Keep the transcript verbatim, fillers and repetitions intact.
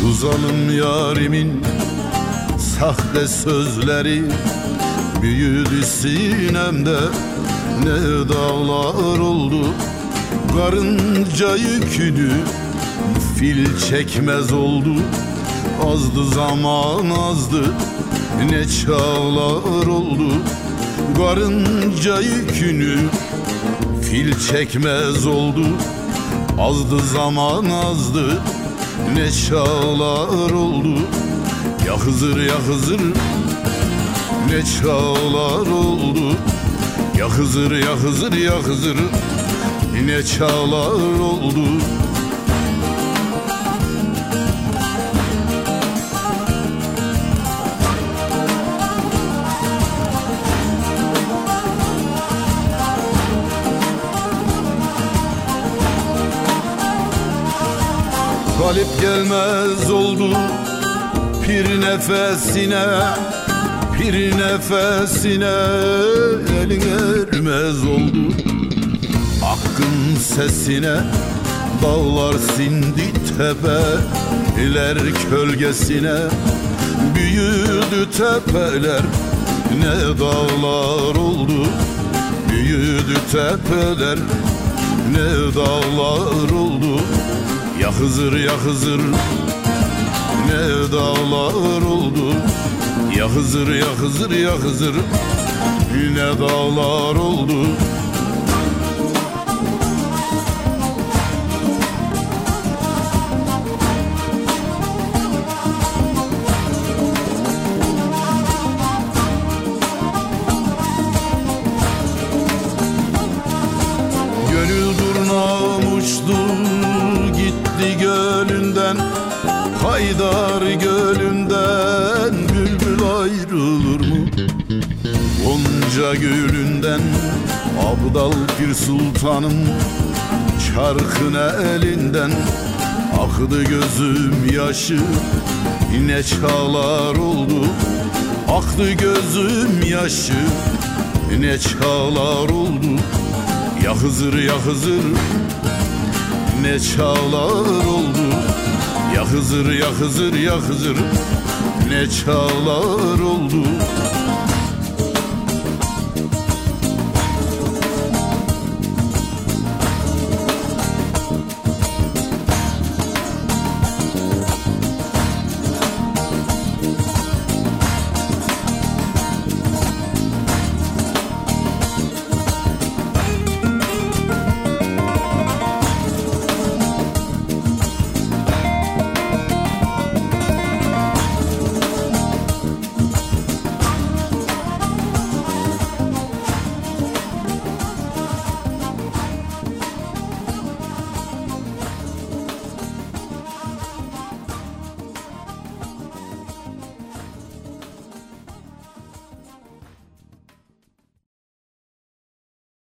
Şu zalim yarimin sahte sözleri büyüdü sinemde, ne dağlar oldu. Karınca yükünü fil çekmez oldu. Azdı zaman azdı, ne çağlar oldu. Karınca yükünü fil çekmez oldu. Azdı zaman azdı, ne çağlar oldu. Ya Hızır ya Hızır, ne çağlar oldu. Ya Hızır ya Hızır ya Hızır, ne çağlar oldu. Galip gelmez oldu pir nefesine, pir nefesine elin ermez oldu. Hakkın sesine dağlar sindi tepeler kölgesine. Büyüdü tepeler, ne dağlar oldu. Büyüdü tepeler, ne dağlar oldu. Ya Hızır ya Hızır, ne dağlar oldu. Ya Hızır ya Hızır ya Hızır, ne dağlar oldu. Gönül durnam uçtu gitti gölünden, Haydar gölünden bülbül ayrılır mı? Gonca gülünden Abdal Pir Sultanım çarkın elinden. Aktı gözüm yaşı, ne çağlar oldu. Aktı gözüm yaşı, ne çağlar oldu. Ya Hızır ya Hızır, ne çağlar oldu. Ya Hızır ya Hızır ya Hızır, ne çağlar oldu.